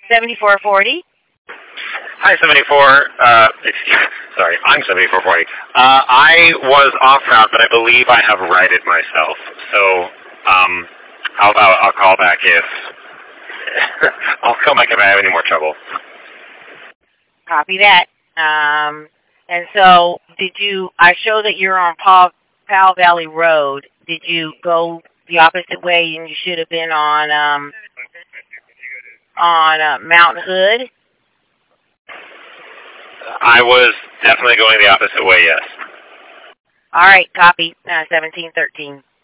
7440. Hi, 74. Sorry, I'm 7440. I was off route, but I believe I have righted myself. So, I'll call back if I'll come back if I have any more trouble. Copy that. And so, I show that you're on Powell Valley Road. Did you go the opposite way and you should have been on Mount Hood? I was definitely going the opposite way, yes. All right, copy. 1713.